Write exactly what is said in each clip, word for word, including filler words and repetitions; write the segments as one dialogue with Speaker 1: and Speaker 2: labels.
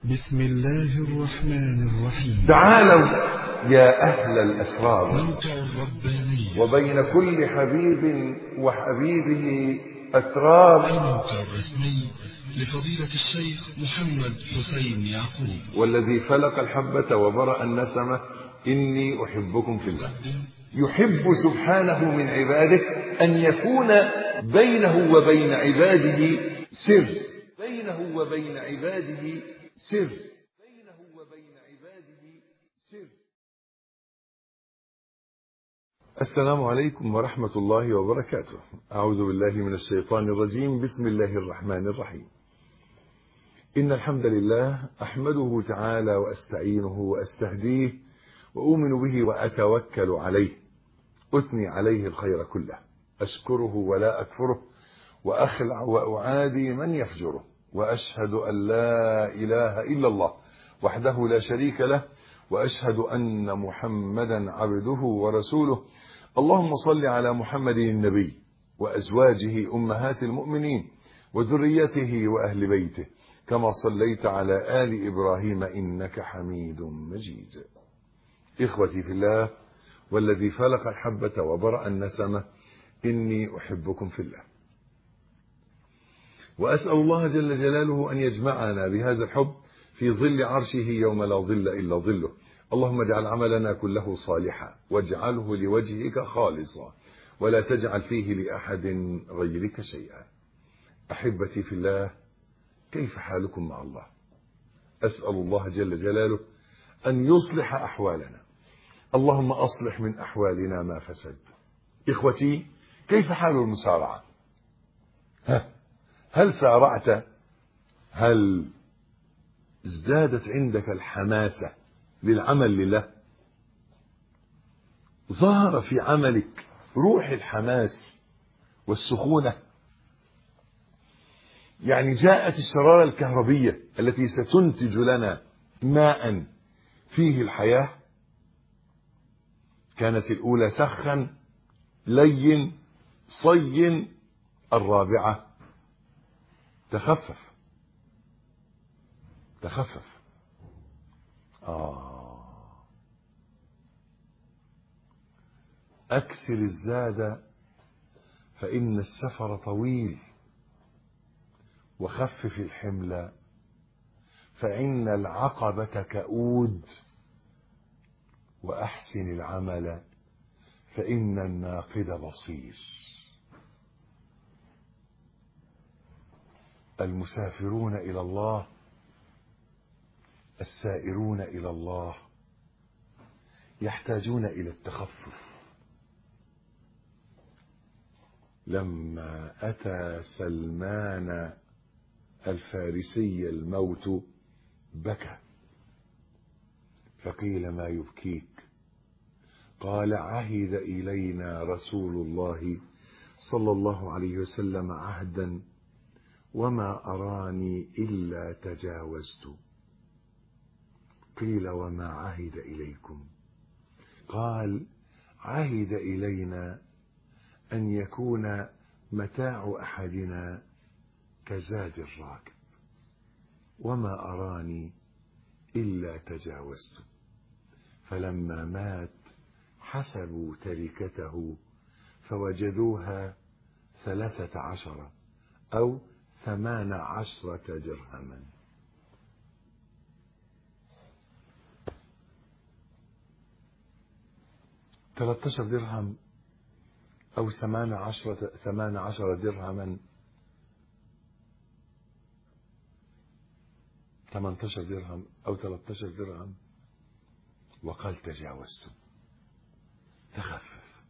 Speaker 1: بسم الله الرحمن الرحيم.
Speaker 2: تعالوا يا أهل الأسرار،
Speaker 1: موقع الرباني
Speaker 2: وبين كل حبيب وحبيبه أسرار.
Speaker 1: الموقع الرسمي لفضيلة الشيخ محمد حسين يعقوب،
Speaker 2: والذي فلق الحبة وبرأ النسمة إني أحبكم في الله. يحب سبحانه من عباده أن يكون بينه وبين عباده سر بينه وبين عباده سر بينه وبين عباده سر السلام عليكم ورحمة الله وبركاته. أعوذ بالله من الشيطان الرجيم. بسم الله الرحمن الرحيم. إن الحمد لله أحمده تعالى وأستعينه وأستهديه وأؤمن به وأتوكل عليه، أثني عليه الخير كله، أشكره ولا أكفره، وأخلع وأعادي من يفجره، وأشهد أن لا إله إلا الله وحده لا شريك له، وأشهد أن محمدا عبده ورسوله. اللهم صل على محمد النبي وأزواجه أمهات المؤمنين وذريته وأهل بيته كما صليت على آل إبراهيم إنك حميد مجيد. إخوتي في الله، والذي فلق الحبة وبرأ النسمة إني أحبكم في الله، وأسأل الله جل جلاله أن يجمعنا بهذا الحب في ظل عرشه يوم لا ظل إلا ظله. اللهم اجعل عملنا كله صالحا واجعله لوجهك خالصا ولا تجعل فيه لأحد غيرك شيئا. أحبتي في الله، كيف حالكم مع الله؟ أسأل الله جل جلاله أن يصلح أحوالنا. اللهم أصلح من أحوالنا ما فسد. إخوتي، كيف حال المسارعة؟ ها؟ هل سارعت؟ هل ازدادت عندك الحماسة للعمل لله؟ ظهر في عملك روح الحماس والسخونة؟ يعني جاءت الشرارة الكهربية التي ستنتج لنا ماء فيه الحياة. كانت الأولى سخن لين صين، الرابعة تخفف تخفف آه أكثر الزاد فإن السفر طويل، وخفف الحمل فإن العقبة كؤود، وأحسن العمل فإن الناقد بصير. المسافرون إلى الله، السائرون إلى الله، يحتاجون إلى التخفف. لما أتى سلمان الفارسي الموت بكى، فقيل ما يبكيك؟ قال عهد إلينا رسول الله صلى الله عليه وسلم عهدا وما أراني إلا تجاوزت. قيل وما عهد إليكم؟ قال عهد إلينا أن يكون متاع أحدنا كزاد الراكب، وما أراني إلا تجاوزت. فلما مات حسبوا تركته فوجدوها ثلاثة عشر أو ثمان عشرة درهما. ثلاثة عشر درهم أو ثمان عشرة ثمان عشر درهما، ثمانية عشر درهم أو ثلاثة عشر درهم، وقال تجاوزت. تخفف.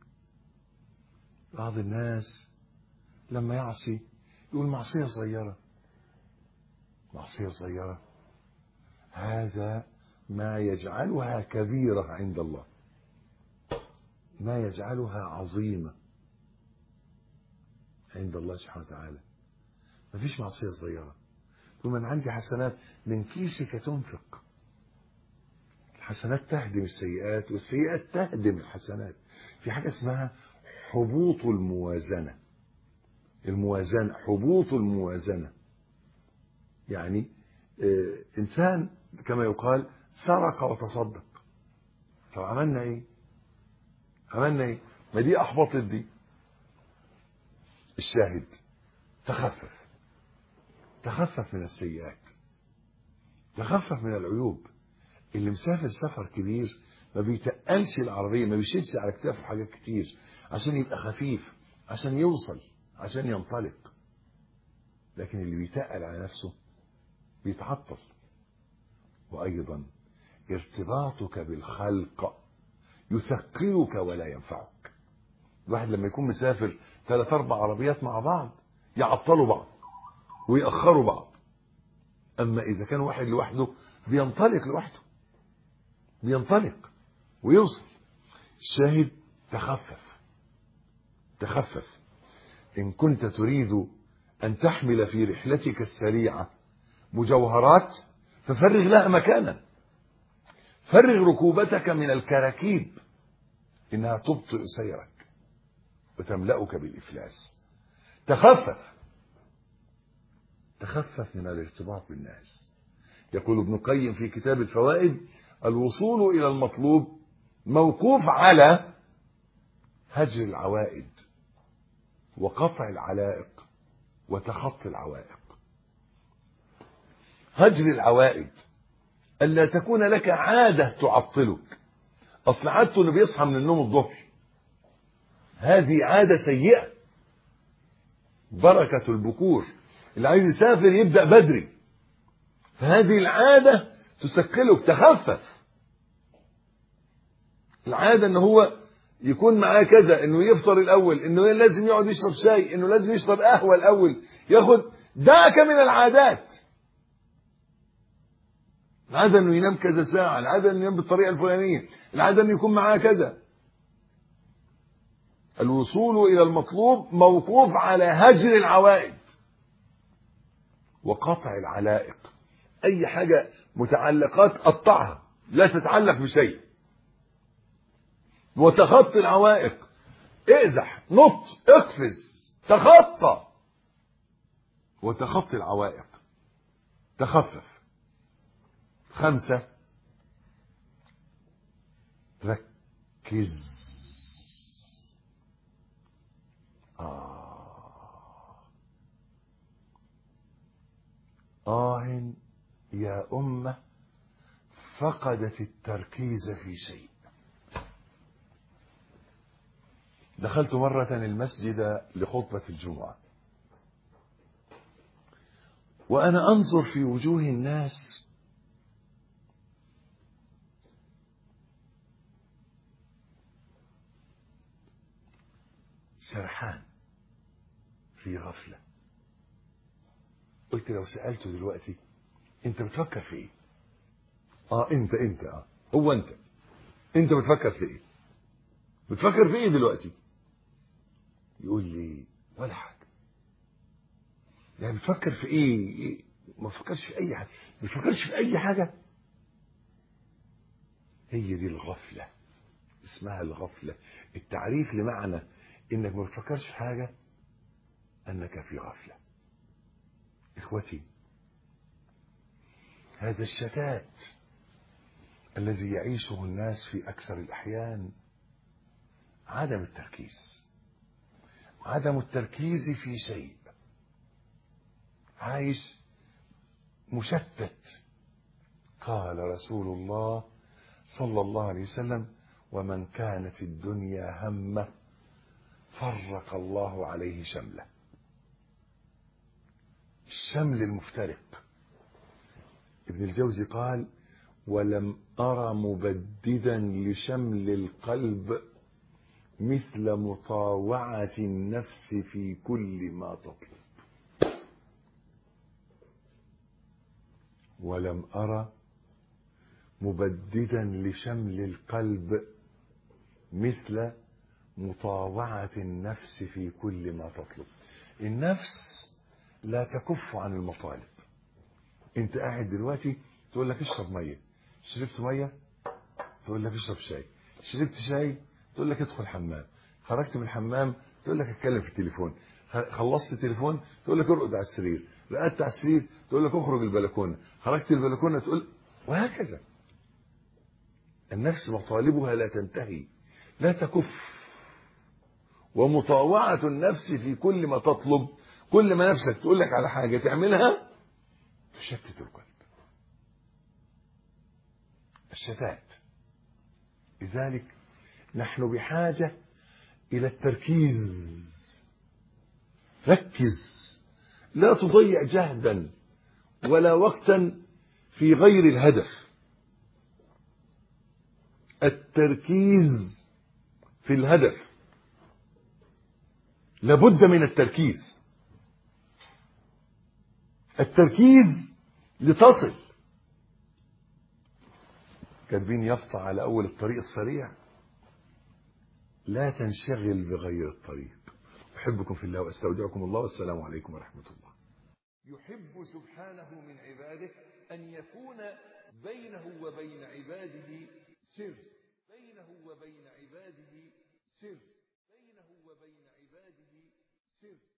Speaker 2: بعض الناس لما يعصي يقول معصية صغيرة، معصية صغيرة، هذا ما يجعلها كبيرة عند الله، ما يجعلها عظيمة عند الله سبحانه وتعالى. ما فيش معصية صغيرة. ثم من عندي حسنات من كيسك تنفق. الحسنات تهدم السيئات، والسيئات تهدم الحسنات. في حاجة اسمها حبوط الموازنة. الموازنة حبوط الموازنة، يعني اه انسان كما يقال سرق وتصدق. طب عملنا ايه؟ عملنا ايه؟ ما دي احبطت دي. الشاهد تخفف، تخفف من السيئات، تخفف من العيوب. اللي مسافر سفر كبير ما بيتقلش العربية، ما بيشيلش على كتافه حاجات كتير عشان يبقى خفيف، عشان يوصل، عشان ينطلق. لكن اللي بيتقل على نفسه بيتعطل. وأيضا ارتباطك بالخلق يثقلك ولا ينفعك. الواحد لما يكون مسافر ثلاث أربع عربيات مع بعض يعطلوا بعض ويأخروا بعض. أما إذا كان واحد لوحده بينطلق لوحده، بينطلق ويوصل. الشاهد تخفف، تخفف. إن كنت تريد أن تحمل في رحلتك السريعة مجوهرات ففرغ لها مكانا، فرغ ركوبتك من الكراكيب إنها تبطئ سيرك وتملأك بالإفلاس. تخفف، تخفف من الارتباط بالناس. يقول ابن القيم في كتاب الفوائد: الوصول إلى المطلوب موقوف على هجر العوائد وقطع العلائق وتخطي العوائق. هجر العوائد ألا تكون لك عادة تعطلك. أصل عادته اللي بيصحى من النوم الظهر، هذه عادة سيئة. بركة البكور، اللي عايز يسافر يبدأ بدري، فهذه العادة تثقلك. تخفف العادة ان هو يكون معاه كذا، انه يفطر الاول، انه لازم يقعد يشرب شاي، انه لازم يشرب قهوة الاول، ياخد دعك من العادات. العادة انه ينام كذا ساعة، العادة انه ينام بالطريقة الفلانية، العادة انه يكون معاه كذا. الوصول الى المطلوب موقوف على هجر العوائد وقطع العلائق. اي حاجة متعلقات قطعها، لا تتعلق بشيء. وتخطي العوائق، ازح، نط، اقفز، تخطى. وتخطي العوائق، تخفف. خمسة، ركز. آه آه يا أمة فقدت التركيز في شيء. دخلت مرة المسجد لخطبة الجمعة، وأنا أنظر في وجوه الناس سرحان في غفلة. قلت لو سألته دلوقتي أنت بتفكر في إيه؟ آه أنت أنت آه هو أنت أنت بتفكر في إيه؟ بتفكر في إيه دلوقتي؟ يقول لي ولا حاجة. يعني بتفكر في إيه؟ إيه؟ ما بتفكرش في أي حاجة. ما بتفكرش في أي حاجة. هي دي الغفلة، اسمها الغفلة. التعريف لمعنى إنك ما بتفكرش في حاجة أنك في غفلة. إخوتي، هذا الشتات الذي يعيشه الناس في أكثر الأحيان عدم التركيز، عدم التركيز في شيء. عايش مشتت. قال رسول الله صلى الله عليه وسلم: ومن كانت الدنيا همه فرق الله عليه شمله. الشمل المفترق. ابن الجوزي قال: ولم أرى مبددا لشمل القلب مثل مطاوعة النفس في كل ما تطلب. ولم أرى مبددا لشمل القلب مثل مطاوعة النفس في كل ما تطلب. النفس لا تكف عن المطالب. انت قاعد دلوقتي تقول لك اشرب مية، شربت مية تقول لك اشرب شاي، شربت شاي تقول لك ادخل حمام، خرجت من الحمام تقول لك اتكلم في التليفون، خلصت التليفون تقول لك ارقد على السرير، رقدت على السرير تقول لك اخرج البلكونه، خرجت البلكونه تقول، وهكذا. النفس مطالبها لا تنتهي لا تكف، ومطاوعة النفس في كل ما تطلب، كل ما نفسك تقول لك على حاجة تعملها تشتت القلب. الشتات. لذلك نحن بحاجة إلى التركيز. ركز، لا تضيع جهدا ولا وقتا في غير الهدف. التركيز في الهدف، لابد من التركيز. التركيز لتصل. كاتبين يافطة على أول الطريق السريع: لا تنشغل بغير الطريق. أحبكم في الله وأستودعكم الله، والسلام عليكم ورحمة الله. يحب سبحانه من عباده أن يكون بينه وبين عباده سر، بينه وبين عباده سر، بينه وبين عباده سر.